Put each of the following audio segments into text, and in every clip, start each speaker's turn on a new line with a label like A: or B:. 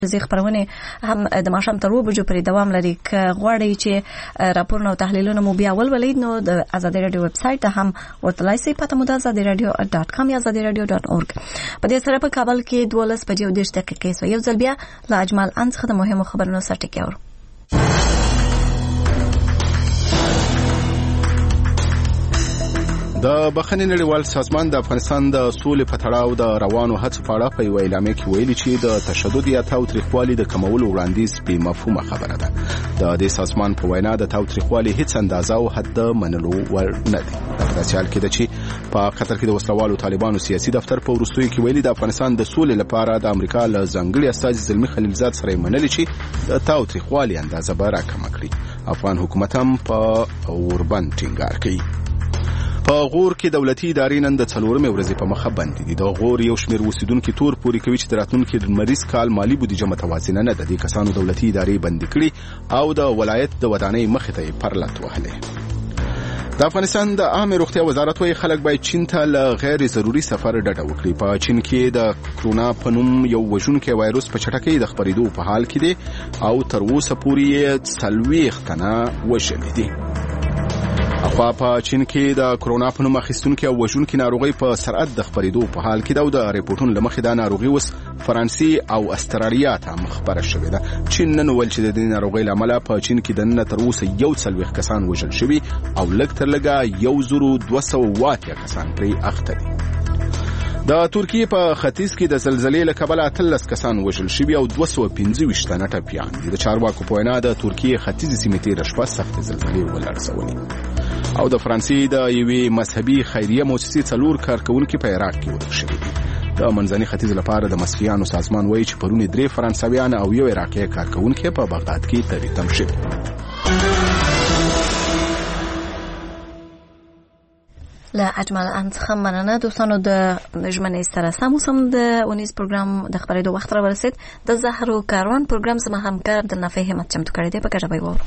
A: زی خبرونه هم د ماښام تر 2 بجو پورې دوام لري. که غواړئ چې راپورونه او تحلیلونه مو بیا ولولئ نو د آزادي رادیو ویب سټ ته هم ورتلای شئ. پته مو د azadiradio.com یا azadiradio.org. په دې سره په کابل کې 12:10 دقیقې سو. یو ځل بیا له اجمل څخه د مهمو خبرونو سره ټکی اورو.
B: د بخښنې نړیوال سازمان د افغانستان د سولې په تړاو د روانو هڅو په اړه په یو اعلامیه کې ویلي چې د تشدد یا تاوتریخوالي د کمولو وړاندیز بې مفهومه خبره ده. د دې سازمان په وینا د تاوتریخوالي هیڅ اندازه او حد منلو وړ نه دي. د داسې حال کې ده چې په قطر کې د وسلوالو طالبانو سیاسي دفتر په وروستیو کې ویلي د افغانستان د سولې لپاره د امریکا له ځانګړي استازي زلمي خلیلزاد سره منلي چې د تاوتریخوالي اندازه به راکمه کړي. افغان حکومت هم په اوربند ټینګار کوي. په غور کې دولتي ادارې نن د 4مې ورځې په مخه بندې دي. د غور یو شمېر اوسیدونکو تور پوري کوي چې د راتلونکي مریض کال مالی بودیجه متوازنه نه ده. د کسانو دولتي ادارې بندې کړي او د ولایت د ودانۍ مخې ته پرلط وهلې. د افغانستان د عامه روغتیا وزارت وايي خلک باید چین ته له غیر ضروري سفر ډډه وکړي. په چین کې د کرونا په نوم یو وژونکي وایروس په چټکۍ د خپرېدو په حال کې دی او تر اوسه پورې 40 تنه وژلي دي. اخوا په چین کې د کرونا په نوم اخیستونکو او وژونکو ناروغي په سرعت د خپرېدو په حال کې ده او د ریپورتونو لمخې دا ناروغي اوس فرانسې او استرالیا ته مخبره شوې ده. چین نن ویل چې د دې ناروغي لامل په چین کې د نن تر اوسه 41 کسان وژل شوي او لږ تر لږه 1280 کسان پرې اخته دي. د ترکیه په ختیځ کې د زلزلې له کبله 13 کسان وژل شوي او 225 تنه ټپیان دي. د چارواکو په وینا د ترکیه ختیځ سیمې تېره شپه سخت زلزلې ولړزولې. او د فرانسې د یوې مذهبي خیریه مؤسسې 4 کارکونکو په عراق کې ورک شوي دي. د منځني ختیځ لپاره د مسیحیانو سازمان وایي چې پرونی 3 فرانسویان او یو عراقي کارکونکو په بغداد کې تریتم شوي.
A: له اجمل څخه مننه دوستانو. د ژمنې سره سم د اونیز پروګرام د خبرېدو وخت را ورسید. د زهرو کاروان پروګرام زما همکار عبدالنافع همت چمتو کړی دی. په ګټه به وورو.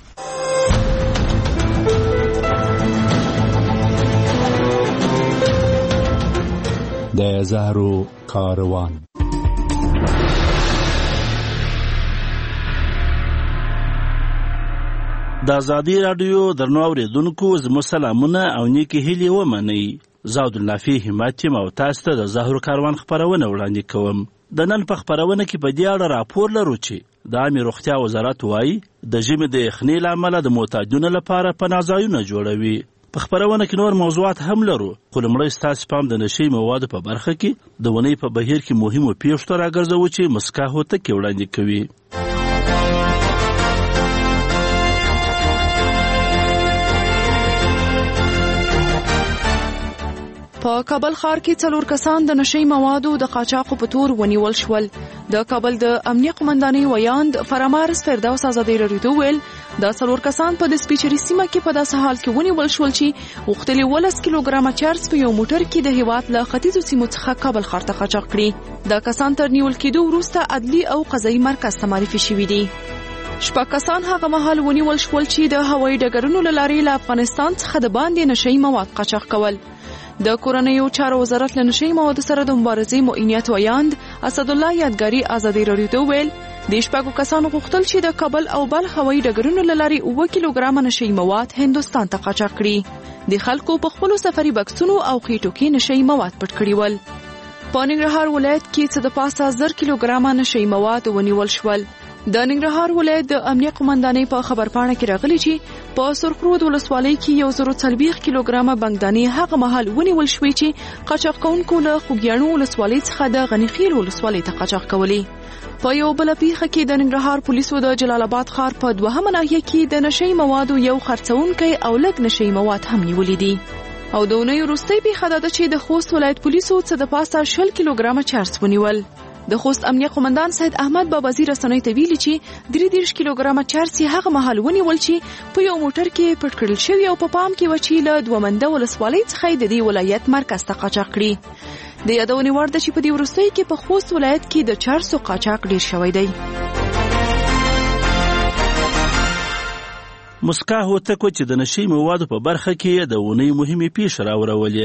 C: د زهرو کاروان.
D: د آزادي رادیو درنو اوریدونکو زموږ سلامونه او نیکی هیلې ومنئ. زه عبدالنافع همت یم او تاسو ته د زهرو کاروان خپرونه وړاندې کوم. د نن په خپرونه کې په دې اړه راپور لرو چې د عامه روغتیا وزارت وایي د ژمي د یخنۍ له امله د معتادینو لپاره پناه ځایونه جوړوي. په خپرونه کې نور موضوعات هم لرو، خو لومړی ستاسو پام د نشي موادو په برخه کې د ونې په بهیر کې مهمو پیښو ته راګرځوو چې مسکا هوتکې وړاندې کوي.
E: په کابل ښار کې 4 کسان د نشي موادو د قاچاقو په تور ونیول شول. د کابل د امنیه قومندانۍ ویاند فرامارز فردوس آزادي رادیو ویل دا 4 کسان په د سپیچري سیمه کې په داسې حال کې ونیول شول چې غوښتلي 12 کیلوګرامه چرس په یو موټر کې د هیواد له ختیځو سیمو څخه کابل ښار ته قاچاق کړي. دا کسان تر نیول کېدو وروسته عدلي او قضایي مرکز ته معرفي شوي دي. 6 کسان هغه مهال ونیول شول چې د هوایي ډګرونو له لارې له افغانستان څخه د باندې نشي مواد قاچاق کول. د کورنیو چارو وزارت له نشي موادو سره د مبارزې معینیت ویاند اسدالله یادګاري آزادي رادیو ویل د 6 کسانو غوښتل چې د کابل او بل هوایي ډګرونو له لارې 9 کیلوګرامه نشي مواد هندوستان ته قاچاق کړي. د خلکو په خپلو سفري بکسونو او خېټو کې نشي مواد پټ کړي ول. په ننګرهار ولایت کې څه د پاسه 1000 کیلوګرامه نشي مواد ونیول شول. د ننګرهار ولایت د امنیه قومندانۍ په خبرپاڼه کې راغلي چې په سرخرود ولسوالۍ کې 140 کیلوګرامه بنګدانې هغه مهال ونیول شوې چې قاچاق کوونکو له خوږیاڼو ولسوالۍ څخه د غنیخیل ولسوالۍ ته قاچاق کولې. په یو بل پیښه کې د ننګرهار پولیسو د جلال آباد ښار په 2مه ناحیه کې د نشي موادو یو خرڅونکی او لږ نشي مواد هم نیولې دي. او د اونۍ وروستۍ پیښه ده چې د خوست ولایت پولیسو څه د پاسه 20 کیلوګرامه چرس ونیول. د خوست امنیه قومندان سید احمد بابازی رسنۍ ته ویلي چې 33 کیلوګرامه چرس هغه مهال ونیول چې په یو موټر کې پټ کړل شوی او په پام کې و چې له دومنده ولسوالۍ څخه د دې ولایت مرکز ته قاچاق کړي. د یادونې وړ ده چې په دې وروستۍ کې په خوست ولایت کې د چرسو قاچاق ډیر شوی دی.
D: مسکا هوتکو چې د نشي موادو په برخه کې د ونې مهمې پیښې راورولې.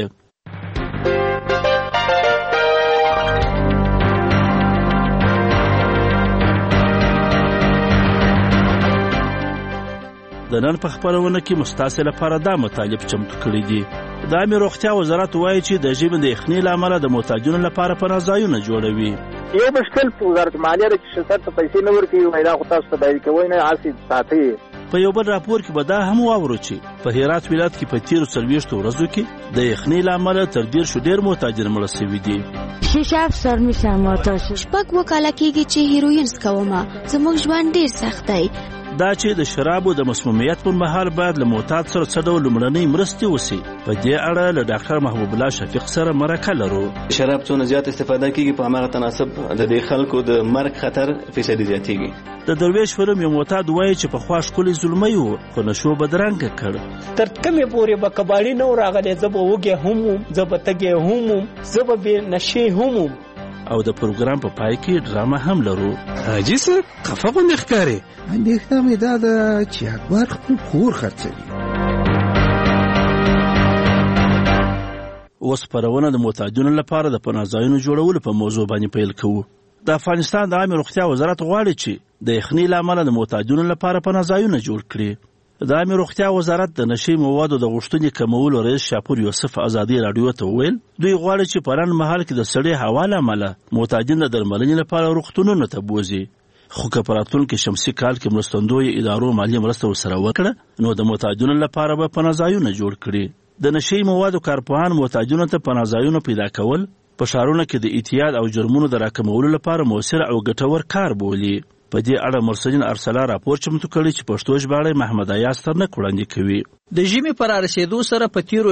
D: د نن په خپرونه کې مستاسې لپاره دا مطالب چمتو کړي دي. د عامه روغتیا وزارت وایي چې د ژبې د یخنۍ له امله د محتاجینو لپاره پناه ځایونه جوړوي.
F: یو مشکل په وزارت مالیه د شرکت ته پیسې نه ورکوي، وایي دا خو تاسو ته باید کوئ نه هسې ساتئ.
D: په یو بل راپور کې به دا هم واورو چې په هرات ولایت کې په تیرو 40 ورځو کې د یخنۍ له امله تر 10 ډېر محتاجین مړه شوي دي.
G: 6 افسر میشم ماته شپږ وکاله کېږي چې هیروین سکومه، زموږ ژوند ډېر سخت دی.
D: دا چې د شرابو د مسمومیت پر مهال باید له معتاد سره څه ډول لومړنۍ مرستې وشي، په دې اړه له ډاکټر محبوب الله شفیق سره مرکه لرو.
H: شراب څونه زیات استفاده کیږي په هماغه تناسب د دې خلکو د مرګ خطر فیصدي زیاتېږي.
D: د درویش فلم یو معتاد وایي چې په خوا ښکلی زلمی و خو نشو بدرنګه کړ.
I: تر کومې پورې به کباړي نه راغلی، زه به وږی هم زه به تږی هم زه به بې نشې هم.
D: او د پروګرام په پای کې ډرامه هم لرو.
J: حاجي صاحب خفه غوندې ښکارې. اندېښنه مې دا ده چې اکبر خپل کور خرڅوي.
D: اوس خپرونه د محتاجینو لپاره د پناه ځایونو جوړولو په موضوع باندې پیل کوو. د افغانستان د عامه روغتیا وزارت غواړي چې د یخنۍ له امله د محتاجینو لپاره پناه ځایونه جوړ کړي. د عامه روغتیا وزارت د نشي موادو د غوښتنې کمولو رئیس شاپور یوسف ازادي راډیو ته وویل دوی غواړي چې په لنډ مهال کې د سړې هوا له امله محتاجین د درملنې لپاره روغتونونو ته بوځي. خو که په راتلونکي شمسي کال کې مرستندویو ادارو مالي مرسته ورسره وکړه نو د محتاجینو لپاره به پناه ځایونه جوړ کړي. د نشي موادو کارپوهان محتاجینو ته پناه ځایونه پیدا کول په ښارونو کې د اعتیاد او جرمونو د راکمولو لپاره مؤثر او ګټور کار بولي. په دې اړه مرسدین ارسلا راپور چمتو کړی چې پښتو ژباړه محمد ایاز ترنک وړاندې کوي.
K: د ژمي پر رسیدو سره په تیرو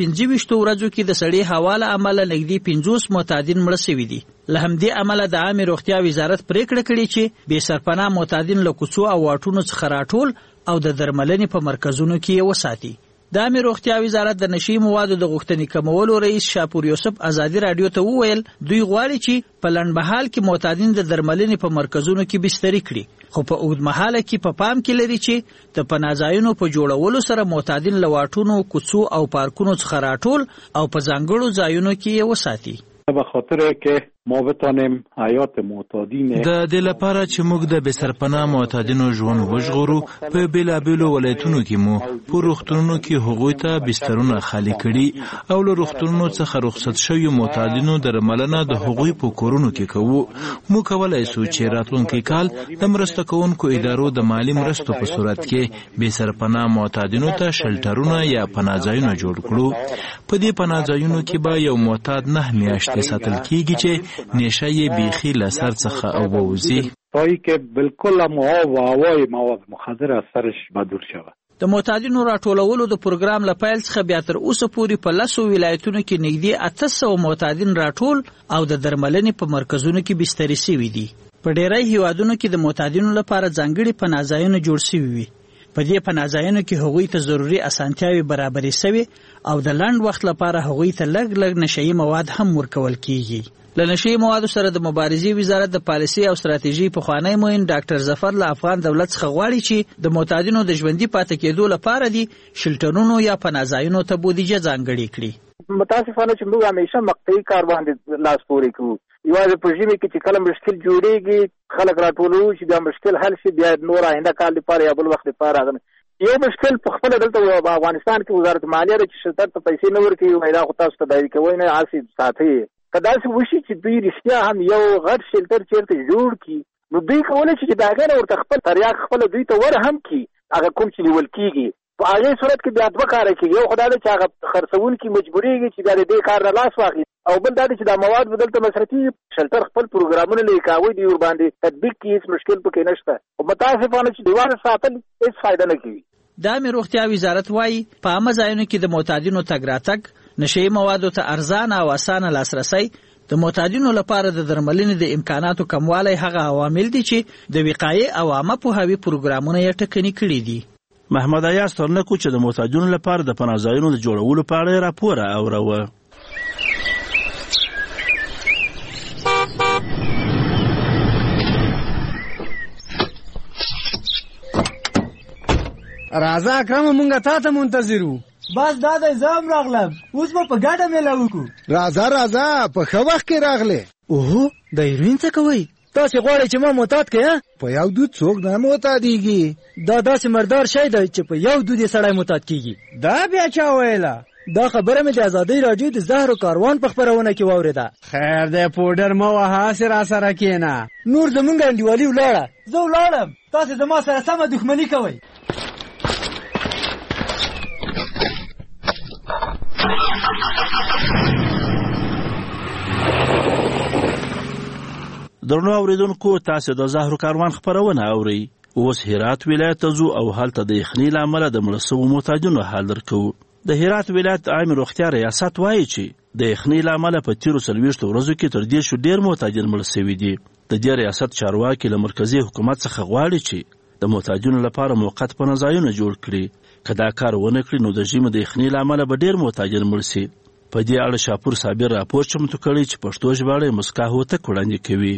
K: 25 ورځو کې د سړې هوا له امله نږدې 50 معتادین مړه شوي دي. له همدې امله د عامه روغتیا وزارت پریکړه کړې چې بې سرپناه معتادین له کوڅو او واټونو څخه راټول او د درملنې په مرکزونو کې وساتي. د عامه روغتیا وزارت د نشي موادو د غوښتنې کمولو رئیس شاپور یوسف ازادي راډیو ته وویل دوی غواړي چې په لنډمهال کې معتادین د درملنې په مرکزونو کې بستري کړي، خو په اوږدمهاله کې په پام کې لري چې د پناه ځایونو په جوړولو سره معتادین له واټونو، کوڅو او پارکونو څخه راټول او په ځانګړو ځایونو کې وساتي.
L: به خاطر که ما بتانیم حیات معتادین
M: د دې لپاره چې موږ د بسرپناه معتادینو ژوند وژغورو په بیلابیلو ولایتونو کې مو په روغتونونو کې هغوی ته بسترونه خالی کړي او له روغتونونو څخه رخصت شوي معتادینو درملنه د هغوی په کورونو کې کوو. موږ کولی شو چې راتلونکي کال د مرسته کوونکو ادارو د مالی مرستو په صورت کې بسرپناه معتادینو ته شلټرونه یا پناهځایونه جوړ کړو. په دې پناهځایونو کې به یو معتاد 9 میاشتې ساتل کیږي چې نشه یې بیخي له سر څخه اووځي
L: تایی که بالکل مواد و هوای مواد مخدر از سرش بدور شود.
K: د معتادینو راټولولو د پروګرام له پیل څخه بیا تر اوسه پورې په 10 ولایتونو کې نږدې 800 معتادین راټول او د درملنې په مرکزونو کې بستري شوي دي. په ډیری هیوادونو کې د معتادینو لپاره ځانګړي پناهځایونه جوړ شوي وي. په دې پناهځایونو کې هغوی ته ضروري اسانتیاوې برابرې شوي او د لنډ وخت لپاره هغوی ته لږ نشهیي مواد هم ورکول کیږي. له نشهیي موادو سره د مبارزې وزارت د پالیسي او ستراتیژي پخوانی معین ډاکټر ظفر له افغان دولت څخه غواړي چې د معتادینو د ژوندي پاتې کېدو لپاره دي شلټرونو یا پناهځایونو ته بودیجه ځانګړې کړي.
F: متاسفانه چې موږ همیشه مقطعي کار باندې لاس پورې کوو. یوازې په ژمي کې چې کله مشکل جوړېږي خلک راټولوو چې دا مشکل حل شي، بیا نور آینده کال لپاره یا بل وخت لپاره راغلی. یو مشکل په خپل دلته په افغانستان کې وزارت مالیه د شرکت ته پیسې نه ورکوي، وایي دا خو تاسو ته باید کوئ نه هسې ساتئ. که داسې وشي چې دوی رښتیا هم یو غټ شلټر چېرته جوړ کړي نو دوی کولی شي چې د هغې نه ورته خپل تریاک خپله دوی ته ور هم کړي هغه کوم چې نیول کېږي. په هغې صورت کې بیا دوه کاره کېږي. یو خو دا ده چې هغه خرڅوونکي مجبورېږي چې بیا د دې کار نه لاس واخلي، او بل دا ده چې دا مواد به دلته مصرفي شلټر خپل پروګرامونه لري که هغوی دوی ورباندې تطبیق کړي هېڅ مشکل پکې نشته. خو متاسفانه چې دیوانه ساتل هېڅ فایده نه کوي.
K: د عامه روغتیا وزارت وایي په عامه ځایونو کې د معتادینو تګ راتګ، نشهیي موادو ته ارزانه او اسانه لاسرسی، د معتادینو لپاره د درملنې د امکاناتو کموالی هغه عوامل دي چې د وقایې او عامه پوهاوي پروګرامونه یې ټکني کړي دي.
D: محمد ایاز ترنکو چې د معتادینو لپاره د پناهځایونو د جوړولو په اړه راپور اوروه.
N: راځه اکرم مونږه تا ته منتظر وو.
O: بس دا د زام راغلم، اوس به په ګډه میله وکړو.
N: راځه په ښه وخت کې راغلې.
O: اوهو د هیروین څه کوئ؟ تاسو غواړئ چې ما معتاد کړئ؟
J: په یو دود څوک نه معتادیږي.
O: دا داسې مردار شی دی چې په یو دود یې سړی معتاد کیږي.
N: دا بیا چا ویله؟
O: دا خبره مې د ازادۍ راډیو د زهرو کاروان په خپرونه کې واورېده.
N: خیر دی پوډر مه وهه، هسې راسره کښېنه.
O: نور زمونږ انډیوالي ولاړه. زه ولاړم، تاسې زما سره سمه دښمني کوئ.
D: درنو اوریدونکو، تاسو د زهرو کاروان خبرونه اورئ. اوس هرات ولایت ته ځو او هلته د یخنۍ له امله د مړه سوو محتاجینو حال درکوو. د هرات ولایت عامه روغتیا ریاست وایي چې د یخنۍ له امله په تیرو 40 ورځو کې تر 10 ډیر محتاجین مړه سوي دي. د دې ریاست چارواکي له مرکزي حکومت څخه غواړي چې د محتاجینو لپاره موقت پناه ځایونه جوړ کړي. که دا کار ونه کړي نو د ژمي د یخنۍ له امله به ډیر محتاجین مړه سي. په دې اړه شاپور صابر راپور چمتو کړی چې پښتو ژباړه مسکا هوتک وړاندې کوي.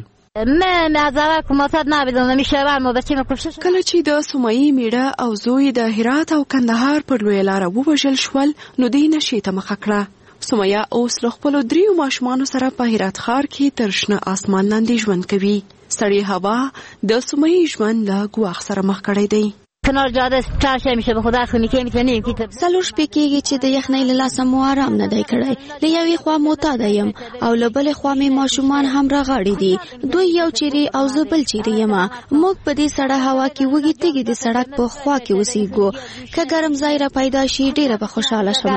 E: کله چې د سومایي میړه او زوی د هرات او کندهار پر لویه لاره ووژل شول نو دوی نشې ته مخه کړه. سومایه اوس له خپلو 3 ماشومانو سره په هرات ښار کې تر شنه اسمان لاندې ژوند کوي. سړې هوا د سومایي ژوند له ګواښ سره مخ کړی دی.
G: کنار جاده چرشه میشه به خدا خونی که میتونیم که سلوش پکیږي چې د یخنۍ له لاسه مو آرام نه دی کړی. له یوې خوا معتاد یم او له بلې خوا مې ماشومان هم راغاړي دي. دوی یو چیرې او زه بل چیرې یم. موږ په دې سړه هوا کې وږي تږي د سړک په خوا کې اوسېږو. که ګرم ځای را پیدا شي ډېره به خوشحاله شم.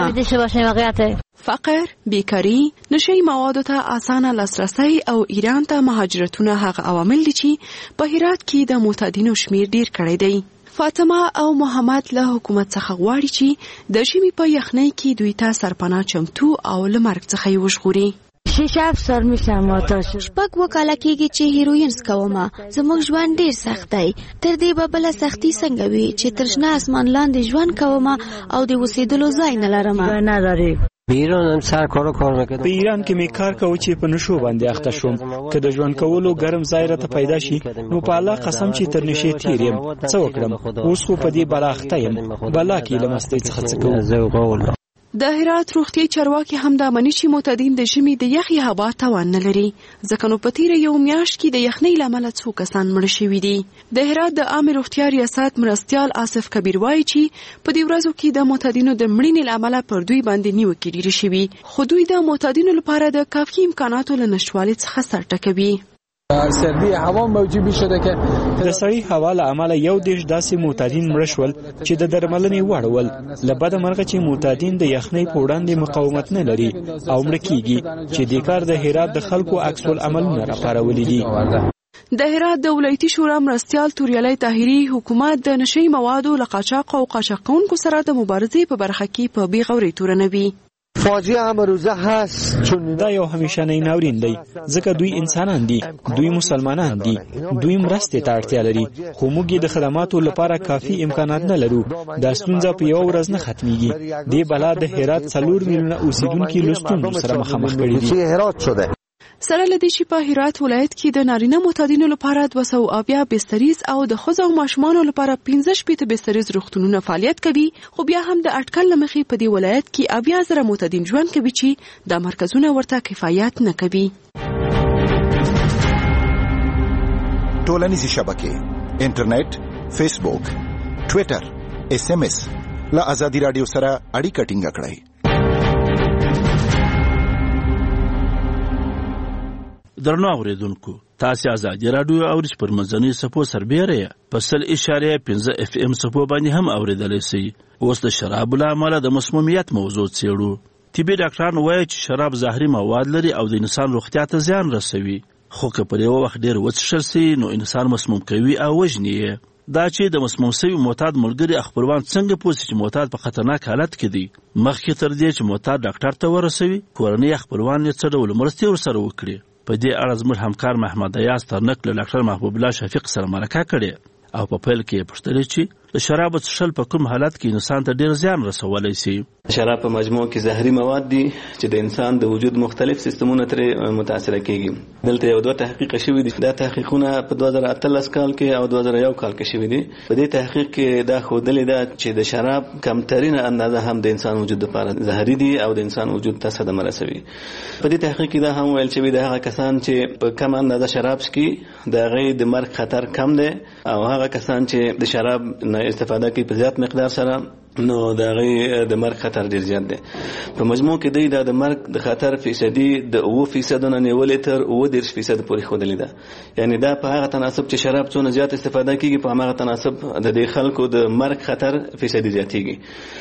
E: فقر، بیکاري، نشي موادو ته اسانه لاسرسی او ایران ته مهاجرتونه هغه عوامل دي چې په هرات کې د معتادینو شمیر ډیر کړی دی. فاطمه او محمد له حکومت څخه غواړي چې د ژمي په یخنۍ کې دوی ته سرپناه چمتو او له مرګ څخه یې وژغوري.
G: 6 سال میشم آتش شپږ وکاله کېږي چې هیروین سکومه. زموږ ژوند ډیر سخت دی. تر دې به بله سختي څنګه وي چې تر شنه اسمان لاندې ژوند کومه او د اوسېدلو ځای نه لرم.
P: په ایران کې می کار کوم چې په نشو باندې اخته شوم. که د ژوند کولو ګرم ځای راته پیدا شي نو په الله قسم چې تر نشي تیر یم. څه وکړم؟ اوس خو په دې بلا اخته یم. بلا کې لمستې څخه څه کوم.
E: د هرات روغتي چارواکي هم د منی چې معتادین د ژمي د یخي هوا توان نه لري. ځکه نو په تیر یو میاشت کې د یخنۍ له امله 2 کسان مړه شوي دي. د هرات د عامه روغتیا ریاست مرستیال آصف کبیر وایي چې په دې ورځو کې د معتادینو د مړینې له امله پر دوی باندې نیوکې ډېرې شوي. خو دوی د معتادینو لپاره د کافي امکاناتو له نشتوالي څخه سر ټکوي.
Q: سردی هوا موجود شده که
P: د سړی هوا له امله یو دیش داسې معتادین مړه شول چې د درملنې وړ ول. له بده مرغه چې معتادین د یخنۍ په وړاندې مقاومت نه لري او مړه کیږي چې د کار د هرات د خلکو عکس العملونه راپارولي دي.
E: د هرات د ولایتي شورا مرستیال توریالی طاهري حکومت د نشي موادو له قاچاق او قاچاقونکو سره د مبارزې په برخه کې په بې غورۍ تورنوي.
Q: فاجعه امروزه هست چون
P: دا یو همیشنی ناورین دی. ځکه دوی انسانان دي، دوی مسلمانان دي، دوی مرستې ته اړتیا لري. خو موږ د خدماتو لپاره کافي امکانات نه لرو. دا ستونزه په یو ورځ نه ختميږي. دې بلا د هرات 4 میلیونه اوسیدونکو لستون سره مخامخ کړي دي.
E: سره لدی چې په هرات ولایت کې د نارینه معتادینو لپاره 200 بستریز او د ښځو او ماشومانو لپاره 15 بستریز روغتونونه فعالیت کوي. خو بیا هم د اټکل لمخې په دې ولایت کې 80,000 معتادین ژوند کوي چې د مرکزونه ورته کفایت نه کوي.
R: ټولنیزې شبکې، انټرنیټ، فیسبوک، ټوئیټر، SMS له آزادي رادیو سره اړیکه ټینګه کړئ.
D: درنو اوریدونکو، تاسو آزادي رادیو اورئ پر منځنۍ صفو سربېره په 100.5 FM صفو باندې هم اوریدلای شئ. اوس د شراب له امله د مسمومیت موضوع څېړو. طبي ډاکټران وایي چې شراب زهري مواد لري او د انسان روغتیا ته زیان رسوي. خو که پر یو وخت ډېر وڅښل شي نو انسان مسموم کوي او وژني. دا چې د مسموم شوي معتاد ملګري خپلوان څنګه پوه شي چې معتاد په خطرناک حالت کې دی. مخکې تر دې چې معتاد ډاکټر ته ورسوي، کورنۍ خپلوان یې څه ډول مرستې ورسره وکړي. په دې اړه زموږ همکار محمد ایاز ترنک له ډاکټر محبوب الله شفیق سره مرکه کړې او په پیل کې یې پوښتنه چې د شرابو څښل په کوم حالت کې انسان ته ډیر زیان رسولی شي.
H: شراب په مجموع کې زهري مواد دي چې د انسان د وجود مختلف سیستمونه ترې متاثر کیږي. دلته یو دوه تحقیق شوي دي. دا تحقیقونه په 2018 کال کې او 2001 کال کې شوي دي. په دې تحقیق کې دا ښودلې ده چې د شراب کمترینه اندازه هم د انسان وجود لپاره زهري دي او د انسان وجود ته صدمه رسوي. په دې تحقیق کې دا هم ویل شوي ده هغه کسان چې په کم اندازه شراب څښي د هغې د مرګ خطر کم دی او هغه کسان چې د شراب نه استفاده کوي په زیات مقدار سره نو د هغې د مرګ خطر ډېر زیات دی. په مجموع کې دوی دا د مرګ د خطر فیصدي د 9% نه نیولې تر 29% پورې ښودلې ده. یعنی دا په هغه تناسب چې شراب څونه زیات استفاده کیږي په هماغه تناسب د دې خلکو د مرګ خطر فیصدي زیاتېږي.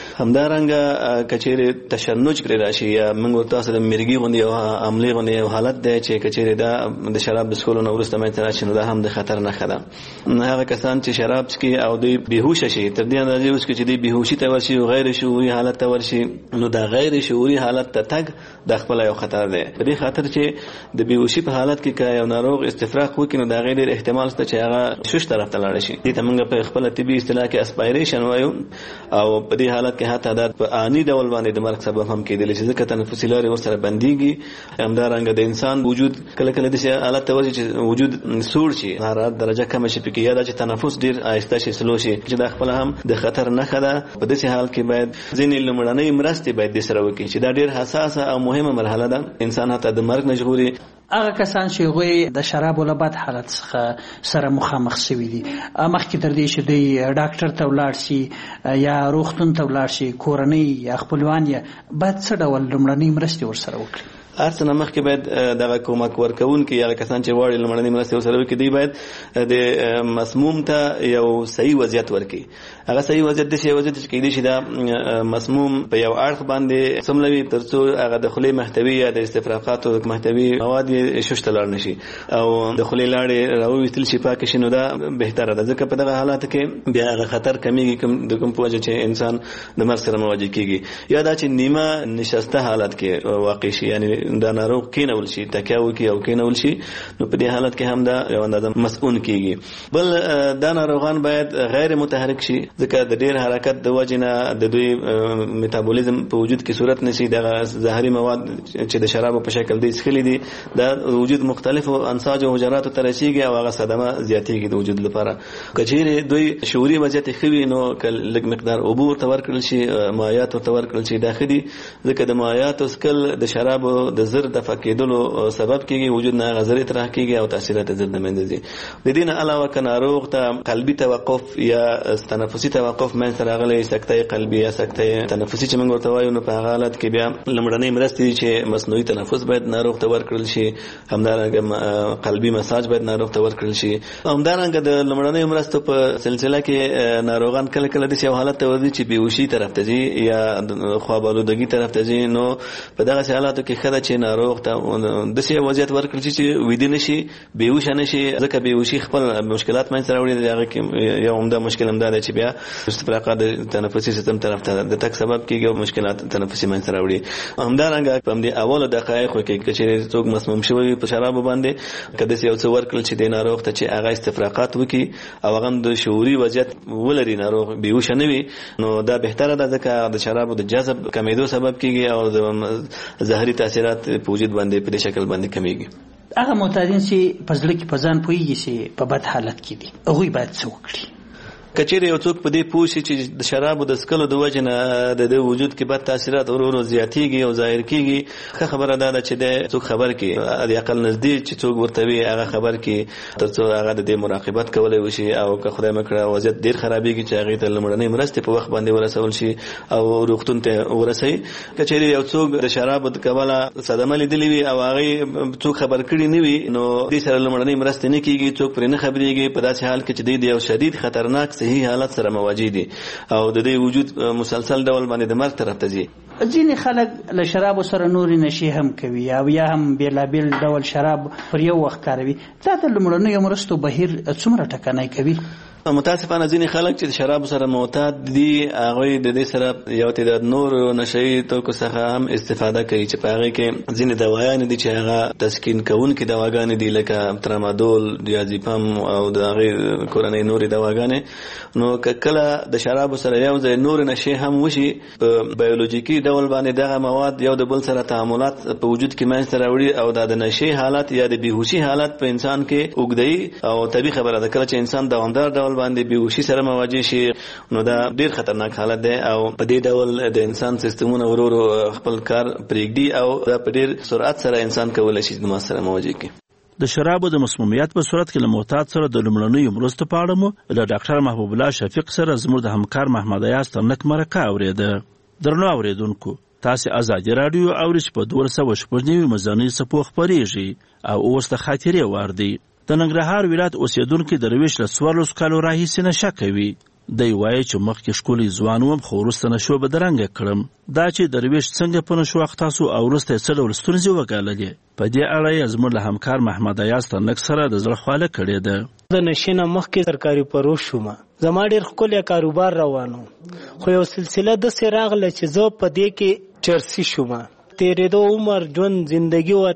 H: همدارنګه که چیرې تشنج پرې راشي یا موږ ورته تاسو د مرګي غوندې یو عملي غوندې یو حالت دی چې که چیرې دا د شراب د څښلو نه وروسته منځته راشي نو دا هم د خطر نښه ده. هغه کسان چې شراب څښي او دوی بېهوشه شي تر دې اندازې وڅښي چې دوی بېهوشي ته ورشي او غیر شعوري حالت ته ورشي نو دا غیر شعوري حالت ته تګ د خپل یو خطر دی. په دې خاطر چې د بېهوشي په حالت کې که یو ناروغ استفراق وکړي نو د هغې ډېر احتمال شته چې هغه شش طرف ته لاړه شي. دې ته موږ په خپله طبي اصطلاح کې اسپایریشن وایو او په دې حالت کې حتی دا په آني ډول باندې د مرګ سبب هم کېدلی شي ځکه تنفسي لارې ورسره بندېږي. همدارنګه د انسان وجود کله کله داسې حالت ته ورځي چې وجود سوړ شي حرارت درجه کمه شي پکې یا دا چې تنفس ډېر آهسته شي سلو شي چې دا خپله هم د خطر نښه ده. په داسې حال کې باید ځینې لومړنۍ مرستې باید دې سره وکړي چې دا ډېر حساسه او مهمه مرحله ده. انسان حتی د مرګ نه ژغوري.
K: هغه کسان چې هغوی د شرابو له بد حالت څخه سره مخامخ شوي دي مخکې تر دې چې دوی ډاکټر ته ولاړ شي یا روغتون ته ولاړ شي کورنۍ یا خپلوان یې باید څه ډول لومړنۍ مرستې ورسره وکړي؟
H: هر څه نه مخکې باید دغه کومک ورکوونکي هغه کسان چې غواړي لومړنۍ مرستې ورسره وکړي دوی باید د مسموم ته یو صحیح وضعیت ورکړي. هغه صحیح وضعیت داسې یو وضعیت چې کیدای شي دا مسموم په یو اړخ باندې سملوي تر څو هغه د خولې محتوي یا د استفراقاتو محتوي مواد یې شش ته لاړ نه شي او د خولې لاړې راوویستل شي پاکې شي نو دا بهتره ده ځکه په دغه حالاتو کې بیا هغه خطر کمیږي د کوم په وجه چې انسان د مرګ سره مواجه کیږي. یا دا چې نیمه نشسته حالت کې واقع شي یعنی دا ناروغ کینول شي تکیه وکړي او کینول شي نو په دې حالت کې هم دا یو اندازه مسؤون کیږي. بل دا ناروغان باید غیر متحرک شي ځکه د ډیر حرکت د وجې نه د دوی میتابولیزم په وجود کې صورت نشي. دغه زهري مواد چې د شرابو په شکل دی څښلي دي دا وجود مختلفو انساج او حجراتو ته رسیږي او هغه صدمه زیاتېږي د وجود لپاره. که چیرې دوی شعوري وضعیت ښه وي نو لږ مقدار اوبه ورته ورکړل شي مایعات ورته ورکړل شي دا ښه دي ځکه د مایعاتو څښل د شرابو د زر د فکېدلو سبب کیږي وجود نه غذري طرح کیږي او تاثیرات زر د منځ ځي. د دې نه علاوه که ناروغ ته قلبي توقف یا تنفسي توقف منځ ته راغلی سکته قلبي یا سکته تنفسي چې موږ ورته وایو نو په هغه حالت کې بیا لومړنۍ مرستې چې مصنوعي تنفس باید ناروغ ته ورکړل شي. همدارنګه قلبي مساج باید ناروغ ته ورکړل شي. همدارنګه د لومړنۍ مرستو په سلسله کې ناروغان کله کله داسې یو حالت ته ورځي چې بېهوشي طرف ته ځي یا خواب آلودګي طرف ته ځي نو په دغسې حالاتو کې ښه ده چې ناروغ ته داسې وضعیت ورکړل شي چې ویده نه شي بېهوشه نه شي ځکه بېهوشي خپل مشکلات منځته راوړي. د هغه کې یو عمده مشکل همدا دی چې بیا استفراقات د تنفسي سیستم طرف ته د تګ سبب کېږي او مشکلات تنفسي منځته راوړي. همدارنګه په همدې اولو دقایقو کې که چېرې څوک مسموم شوی وي په شرابو باندې که داسې یو څه ورکړل چې د ناروغ ته چې هغه استفراقات وکړي او هغه هم د شعوري وضعیت ولري ناروغ بېهوشه نه وي نو دا بهتره ده ځکه د شرابو د جذب کمېدو سبب کېږي او د زهري تاثیرات په وجود باندې په دې شکل باندې کمیږي.
K: هغه معتادین چې په زړه کې په ځان پوهېږي چې په بد حالت کې دي هغوی باید څه وکړي؟
H: که چیرې یو څوک په دې پوه شي چې د شرابو د څښلو د وجې نه د وجود کې بد تاثیرات ورو ورو زیاتېږي او ظاهر کېږي ښه خبره دا ده چې د څوک خبر کړي د عقل نږدې چې څوک ورته وي هغه خبر کړي تر څو هغه د دې مراقبت کولی وشي او که خدای مه کړه وضعیت ډېر خرابېږي چې هغې ته لومړنۍ مرستې په وخت باندې ورسول شي او روغتون ته ورسوي. که چیرې یو څوک د شرابو د کبله صدمه لیدلې وي او هغې څوک خبر کړي نه وي نو دې سره لومړنۍ مرستې نه کېږي څوک پرې نه خبرېږي په داسې حال کې چې دوی د یو شدید خطرناک صحي حالت سره مواجه دي او د دې وجود مسلسل ډول باندې د مرګ طرف ته ځي.
K: ځینې خلک له شرابو سره نورې نشې هم کوي او یا هم بېلابېل ډول شراب پر یو وخت کاروي. دا د لومړنیو مرستو بهیر څومره ټکنی کوي؟
H: متاسفانه ځینې خلک چې د شراب سره معتاد دي هغه د دې سره یو تعداد نور نشئی توکو څخه هم استفاده کوي چې په هغه کې ځینې دوايان دي چې هغه تسکین کوونکې دواګانې دي لکه ترامادول، دیازیپام او د هغې کورنۍ نورې دواګانې. نو کله د شراب سره یو ځای نور نشي هم وشي په بیولوژیکي ډول باندې دغه مواد یو د بل سره تعاملات په وجود کې منځته راوړي او د نشي حالت یا د بیهوشي حالت په انسان کې اوږدوي او طبیعي خبره ده کله چې انسان دوامدار ډول باندې بیهوشي سره مواجه شي نو دا ډیر خطرناک حالت دی او په دې ډول د انسان سیستمونه ورو خپل کار پرېږدي او دا په ډیر سرعت سره انسان کولی شي د سره مواجه کړي.
D: د شرابو د مسمومیت په صورت کې له معتاد سره د لومړنیو مرستو په اړه مو له ډاکټر محبوب الله شفیق سره زموږ د همکار محمد ایاز ترنک مرکه اورېده. درنو اوریدونکو، تاسو آزادي رادیو اورئ چې په 1290 مزاني سپو خبرېږي او اوس د خاطرې وار دی. د ننګرهار ولایت اوسیدونکو درویش له 14 کالو راهیسې نشه کوي. دی وایي چې مخکې ښکلی ځوان وم خو وروسته نشو بدرنګه کړم. دا چې درویش څنګه په نشو اخته او وروسته یې څه ډول ستونزې وګاللې په دې اړه یې زموږ له همکار محمد ایاز ترنک سره د زړه خواله کړې ده.
I: د نشې نه مخکې سرکاري پروژ شوم، زما ډېر ښکلی کاروبار روانو، خو یو سلسله داسې راغله چې زه په دې کې چرسي شوم. تېرېدو عمر ژوند زندگی وه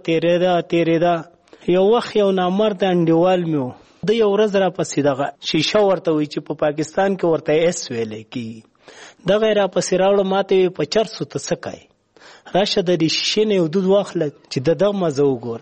I: تېرېده. یو وخت یو نامرد انډیوال مې و، د یو ورځ را پسې دغه شیشه ورته وایي چې په پاکستان کې ورته ایس ویلی کېږي. دغه یې را پسې راوړه، ما ته ویې په چرسو ته څه کوې، راشه د دې شیشې نه یو دود واخله چې د دغه مزه وګوره.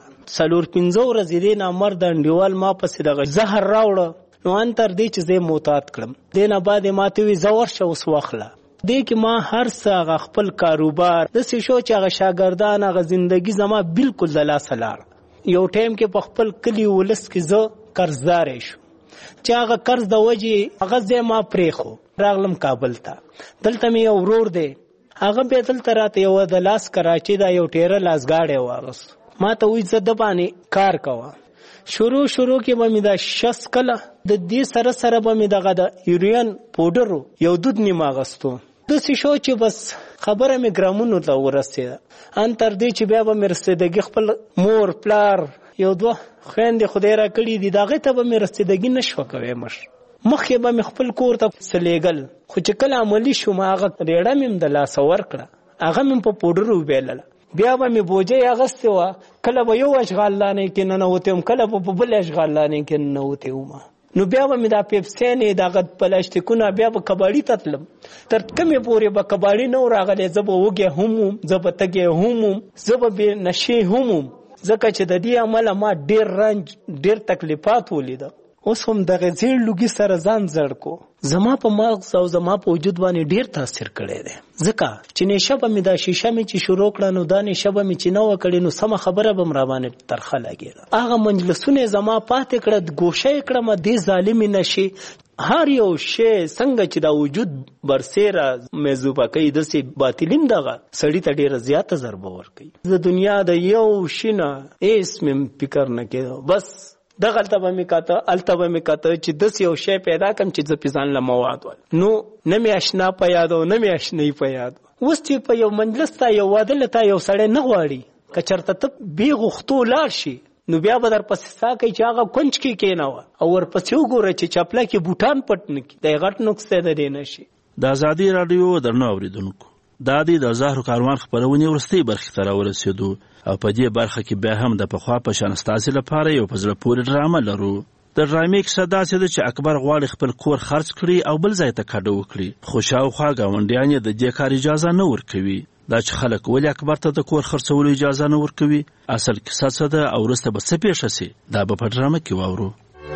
I: 4-5 ورځې دې نامرد انډیوال ما پسې دغه زهر راوړه، نو ان تر دې چې زه معتاد کړم. دې نه بعد یې ما ته ویې زه ورشه اوس واخله. دې کې ما هر څه هغه خپل کاروبار داسې شو چې هغه شاګردان هغه زندګي زما بالکل د لاسه لاړه. یو ټایم کې په خپل کلي ولس کې زه قرضدار شو چې هغه قرض د وجې هغه ځای ما پرېښو. راغلم کابل ته، دلته مې یو ورور دی، هغه بیا دلته راته یوه د لاس کراچۍ دا یو ټیره لاسګاډی واغست، ما ته وایي زه د باندې کار کوه. شروع کې به مې دا 6 کله د دې سره سره به مې دغه د یورین پوډرو یو دود نیم اغستو. داسې شو چې بس خبره مې ګرامونو ته ورسېده. ان تر دې چې بیا به مې رسېدګي خپل مور پلار یو 2 خویندې خدای را کړي دي، د هغې ته به مې رسېدګي نه شوه کوی. مخکې به مې خپل کور ته څه لېږل، خو چې کله عملي شوم هغه ریړه مې هم د لاسه ورکړه، هغه مې په پوډرو وبیلله. بیا به مې بوجۍ اغستې وه، کله به یو اشغال لانې کې ننوتې وم، کله به په بل اشغال لانې کې ننوتې وم. نو بیا به مې دا پیپسینې دغه پلاستیکونه بیا به کباړي ته تلم. تر کومې پورې به کباړي نه و راغلی، زه به وږی هم وم، زه به تږی هم وم، زه به بې نشې هم وم، ځکه چې د دې عمله ما ډېر رنج ډېر تکلیفات ولیده. اوس هم دغه زیړ لوګي سره ځان زړ کو، زما په مغز او زما په وجود باندې ډېر تاثیر کړی دی. ځکه چې نشه به مې دا شیشه مې چې شروع کړه، نو دا نشه به مې چې نه وه کړې، نو سمه خبره به م راباندې ترخه لګېده. هغه مجلسونه یې زما پاتې کړه، ګوشه یې کړمه دې ظالمې نشې. هر یو شی څنګه چې دا وجود برسېره میزوبه کوي، داسې باطلیم دغه سړي ته ډېره زیاته ضربه ورکوي. د دنیا د یو شي نه هېڅ مې فکر نه کېده، بس دغلته به مې کاته هلته به مې کاته چې داسې یو شی پیدا کړم چې زه پې ځان له مواد ول. نو نه مې اشنا په یاد او نه مې اشنایي په یاد. اوس چې په یو مجلس ته یو واده له تا یو سړی نه غواړي، که چېرته ته بې غوښتو لاړ شي، نو بیا به در پسې سا کوي چې هغه کونج کې کېنوه او ورپسې وګوره چې چپله کې بوټان پټ نه کړي. دا یې غټ نقص دی د دې نشي.
D: د ازادي راډیو درنو اورېدونکو، دا د زهرو کاروان خپرونې وروستۍ برخې ته راورسېدو او په دې برخه کې بیا هم د پخوا په شان ستاسې لپاره یو په زړه پورې ډرامه لرو. د ډرامې کیسه داسې ده چې اکبر غواړي خپل کور خرڅ کړي او بل ځای ته کډه وکړي، خو شاوخوا ګاونډیان یې د دې کار اجازه نه ورکوي. دا چې خلک ولې اکبر ته د کور خرڅولو اجازه نه ورکوي، اصل کیسه څه ده او وروسته به څه پیښه سي، دا به په ډرامه کې واورو.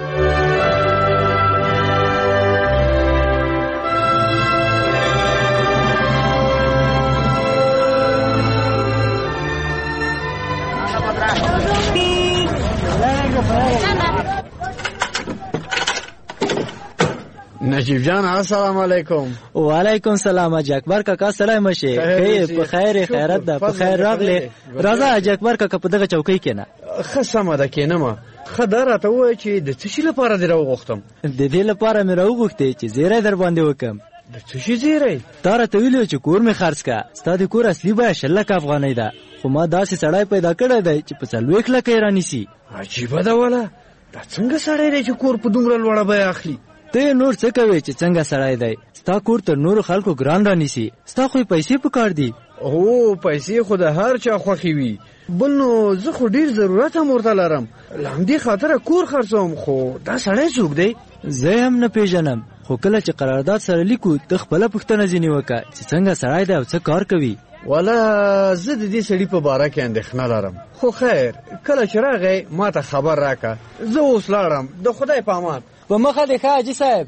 N: نجیب جان السلام علیکم.
O: وعلیکم سلام. حاج اکبر کاکا سلام شه. په خیر خیرت ده، په خیر راغلی. راځه حاج اکبر کاکا په دغه چوکۍ کېنه.
N: ښه سمه ده کېنمه. ښه دا راته ووایه چې د څه شي لپاره دې راوغوښتم؟
O: د دې لپاره مې راوغوښتې چې زیری در باندې وکړم.
N: د څه شي زیری؟
O: تا راته ویلي چې کور مې خرڅ کړه. ستا د کور اصلي بیه 60 لکه افغانۍ ده، خو ما داسې سړی پیدا کړی دی چې په 40 لکه یې رانیسي.
N: عجیبه ده واله، دا څنګه سړی دی چې کور په دومره لوړه بیه اخلي؟
O: ته نور څه کوي چې څنګه سړی دی ستا کور تر نور خلکو ګران رانیسي ستا خو پیسې پکار دي
N: او پیسې خو د هر چا خوښي وي بل نو زه خو ډیر ضرورت هم ورته لرم لامدې خاطر کور خرڅوم خو دا سړی څوک دی
O: زه هم نه پیژنم خو کله چې قرارداد سره لیکو ته خپل پوښتنه ځینې وکړه چې څنګه سړی دی او څه کار کوي
N: والا زه د دې سړي په باره کې اندېښنه لرم خو خیر کله چې راغی ما ته خبر راکړه زه اوس لاړم د خدای په امان
O: په مخه دې ښه حاجي صاحب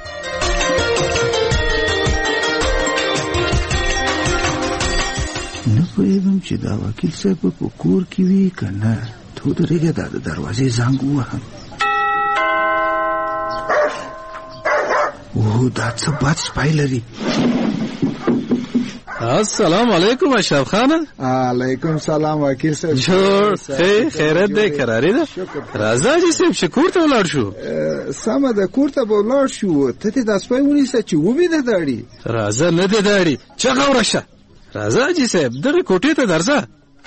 J: نه پوهېږم چې دا وکیل صاحب په کور کې وي که نه ته ودرېږه دا د دروازې زنګ ووهم اوه دا څه بد سپی لري
S: السلام علیکم اشرف خان
J: علیکم سلام وکیل صاحب
S: جوړ خیرت دی قراری ده راځه چې صاحب شکور ته ولاړ شو
J: سمه ده کور ته به ولاړ شو ته دې دا سپی ونیسه چې ومې د داړي
S: راځه نه دې داړي چغه ورشه راځه چې صاحب دغه کوټې ته درځه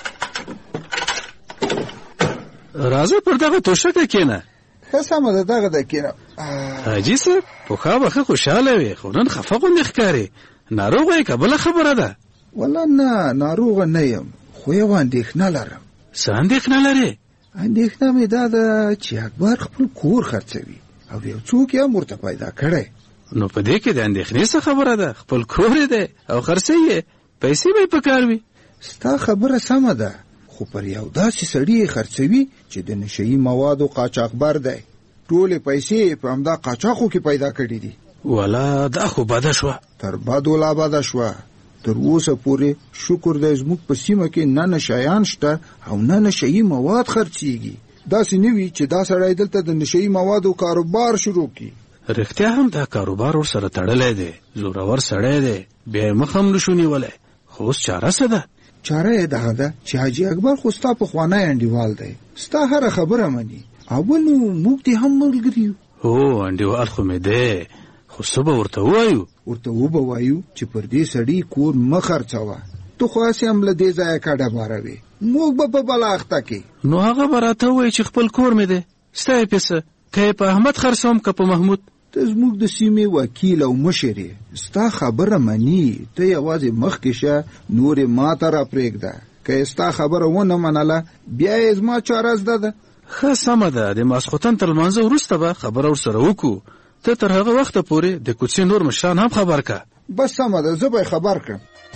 S: راځه پر دغه توشکه کېنه
J: ښه سمه ده دغه ده کېنه
S: حاجي صاحب پخوا به ښه خوشحاله وې خو نن خفه غوندې ښکارې ناروغه یې که بله خبره ده
J: والله نه ناروغه نه یم خو یوه اندېښنه لرم
S: څه اندېښنه لرې
J: اندېښنه مې دا ده چې اکبر خپل کور خرڅوي او یو څوک یې هم ورته پیدا کړی
S: نو په دې کې د اندېښنې څه خبره ده خپل کور یې دی او خرڅوي یې پیسې به یې پکار وي
J: ستا خبره سمه ده خو پر یو داسې سړي یې خرڅوي چې د نشهیي موادو قاچاقبر دی ټولې پیسې په همدا قاچاقو کې پیدا کړي دي
S: والا دا خو بده شوه
J: تر بدو لا بده شوه تر اوسه پورې شکر دی زموږ په سیمه کې نه نشایان شته او نه نشهیي مواد خرڅېږي داسې نه وي چې دا سړی دلته د نشهیي موادو کاروبار شروع کړي
S: رښتیا هم دا کاروبار ورسره تړلی دی زورور سړی دی بیا یې مخ هم نشو نیولی خو اوس چاره څه ده
J: چاره یې دغه ده چې حاجي اکبر خو ستا پخوانی انډیوال دی ستا هره خبره مني او بل نو موږ دې هم ملګري یو
S: هو انډیوال خو مې دی خو څه به ورته ووایو
J: ورته وبه وایو چې پر دې سړي کور مه خرڅوه ته خو هسې هم له دې ځایه کډه باروې موږ به په بله اخته کې
S: نو هغه به راته ووایي چې خپل کور مې دی ستا یې پیسه که یې په احمد خرڅوم که په محمود
J: ته زموږ د سیمې وکیل او مشر یې ستا خبره مني ته یوازې مخکې شه نور یې ما ته راپرېږده که یې ستا خبره ونه منله بیا یې زما چاره زده ده
S: ښه سمه ده د ماسخوتن تر لمانځه وروسته به خبره ورسره وکړو ته تر هغه وخته پورې د کوڅې نور مشران هم خبر که
J: بس سمه ده زه به یې خبر کړم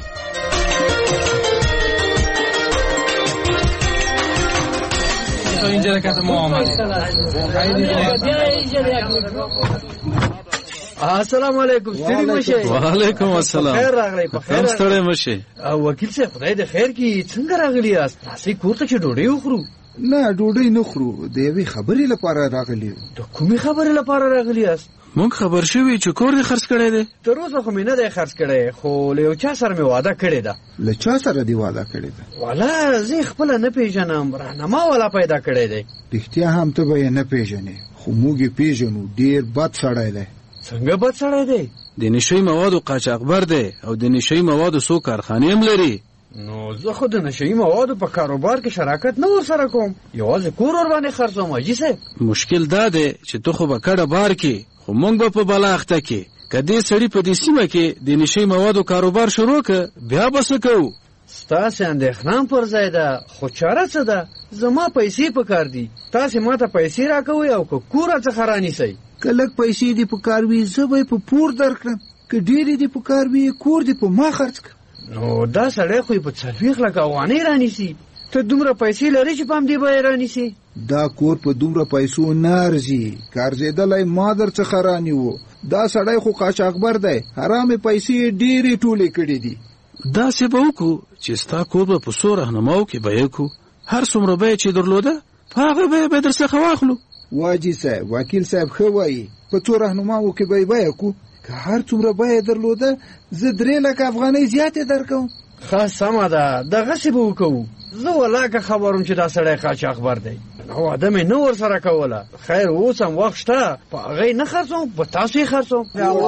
N: السلام علیکم ستړي مشه
S: وعلیکم السلام
N: خیر راغلی په خیر
S: ستړي مشه
N: وکیل صاحب خدای د خیر کی څنګه راغلی یاست تاسو کور ته چې ډوډۍ وخورو
J: نه ډوډۍ نه خورو د یوې خبرې لپاره راغلی یو
N: د کومې خبرې لپاره راغلی یاست
S: مونږ خبر شوي چې کور دې خرڅ کړی دی
N: تر اوسه خو مې نه دی خرڅ کړی خو له یو چا سره مې واده کړې ده
J: له چا سره دې واده کړې ده
N: والا زه خپله نه پیژنم راهنما والا پیدا کړی دی
J: رښتیا هم ته به یې نه پیژنې خو موږ یې پیژنو ډېر بد سړی دی
N: څنګه بد سړی دی
S: د نشهیي موادو قاچاقبر دی او د نشهیي موادو څو کارخانې هم لري
N: نو زه خو د نشهیي موادو په کاروبار کې شراکت نه ورسره کوم یوازې کور ورباندې خرڅوم حاجي صاحب
S: مشکل دا دی چې ته خو به کډه بار کې خو مونږ به په بله اخته کې که دې سړي په دې سیمه کې د نشهیي موادو کاروبار شروع که بیا به څه کوو
N: ستاسې اندېښنه پر ځای ده خو چاره څه ده زما پیسې پکار دي تاسې ما ته پیسې راکوئ او که کور راڅخه رانیسئ
J: که لږ پیسې دې پکار وي زه به یې په پور درکړم که ډېرې دې پکار وي کور دې په ما خرڅ کړم
N: نو دا سړی خو یې په 40 لکه افغانۍ رانیسي ته دومره پیسې لرې چې په همدې به یې رانیسي
J: دا کور په دومره پیسو نه ارزي که ارزېدلی ما در څخه رانیوو دا سړی خو قاچاقبر دی حرامې پیسې یې ډېرې ټولې کړې دي
S: داسې به وکړو چې ستا کور به په څو رهنماو کې بیه کړو هر څومره بیه چې درلوده په هغه بیه به در څخه واخلو
J: واجي صاحب وکیل صاحب ښه وایي په څو رهنماو کې به یې بیه کړو که هر څومره بیه درلوده زه 3 لکه افغانۍ زیاتې درکوم
N: ښه سمه ده دغسې به وکړو زه ولاکه خبروم چې دا سړی قاچاقبر دی واده مې نه ورسره کوله خیر اوس هم وخت شته په هغه یې نه خرڅوم په تاسو یې خرڅوم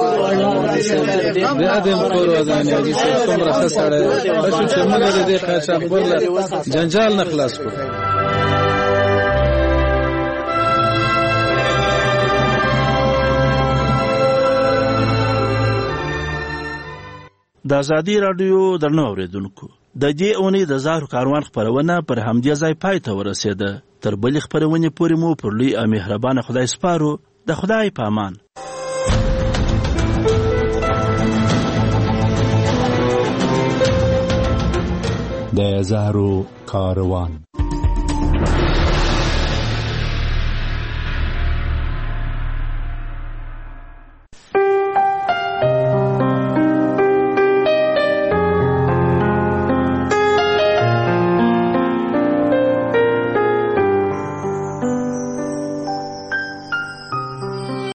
S: بیا دې م کور ودانې حاجي صاحب څومره ښه سړی دی ښه شو چې موږ د دې قاچاقبر له جنجال نه خلاص کړو
D: د ازادي رادیو درنو اوریدونکو د دې اونۍ د زهرو کاروان خپرونه پر همدې ځای پای ته ورسېده. تر بلې خپرونې پورې مو پر لوی او مهربانه خدای سپارو. د خدای په امان.
C: د زهرو کاروان.